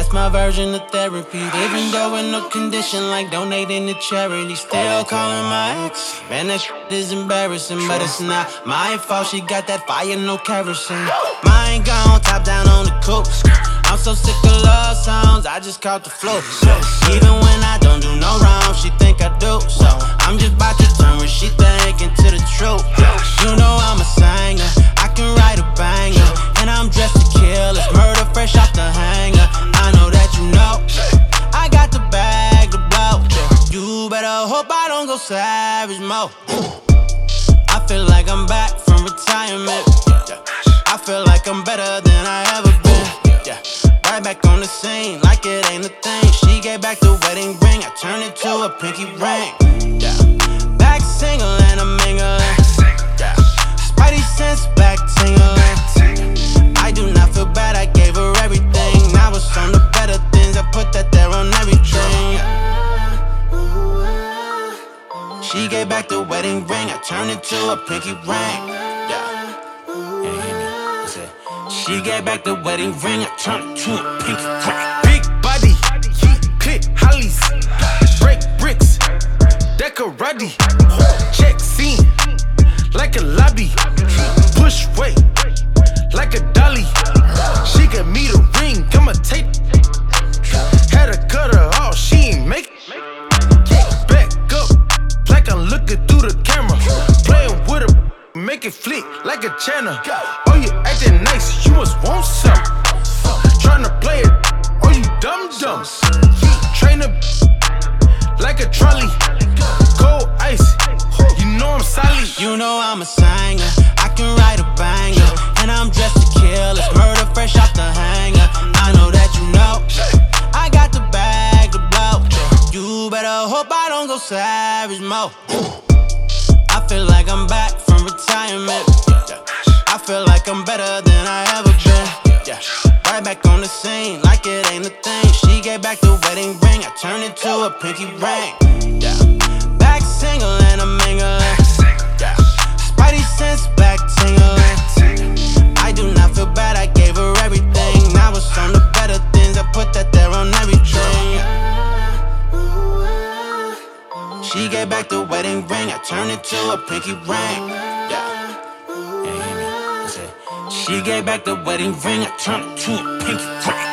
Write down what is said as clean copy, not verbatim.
That's my version of therapy. Even though in no condition like donating to charity. Still calling my ex. Man, that shit is embarrassing, but it's not my fault. She got that fire, no kerosene. Mine gone, top down on the coupe. I'm so sick of love songs, I just caught the flow. So even when I don't do no wrong, she think I do. So I'm just about to turn what she thinking to the truth. You know I'm a singer, I can write a banger, and I'm dressed to kill. It's murder fresh off the hanger. I know that you know I got the bag to blow. You better hope I don't go savage mode. I feel like I'm back from retirement. I feel like I'm better than I ever been. Right back on the scene like it ain't a thing. She gave back the wedding ring, I turned it to a pinky ring. Back single and I'm mingling. Spidey sense back tingling. I do not feel bad, I gave her everything. Now it's on the better things, I put that there on everything. She gave back the wedding ring, I turned it to a pinky ring. She gave back the wedding ring, I turned it to a pinky ring. Big body, clip hollies, break bricks, decorati, check scene, like a lobby, push weight, like a dolly. She gave me the ring, I'ma take. Had to cut her off, she ain't make it. Back up, like I'm looking through the camera. Playing with her, make it flick like a channel. Oh, you acting nice, you must want some. Tryna play it, oh you dumb. Train her like a trolley, cold ice, you know I'm solid. You know I'm a singer, I can write a banger, and I'm dressed to kill. It's murder fresh off the hanger. I know that you know I got the bag to blow. You better hope I don't go savage mode. I feel like I'm back from retirement. I feel like I'm better than I ever been. Right back on the scene like it ain't a thing. She gave back the wedding ring, I turned it to a pinky ring. Back single and I'm mingling. Spidey sense back tingling. I do not feel bad, I gave her everything. Now it's on the better things, I put that there on everything. She gave back the wedding ring, I turned it to a pinky ring. She gave back the wedding ring, I turned it to a pinky ring.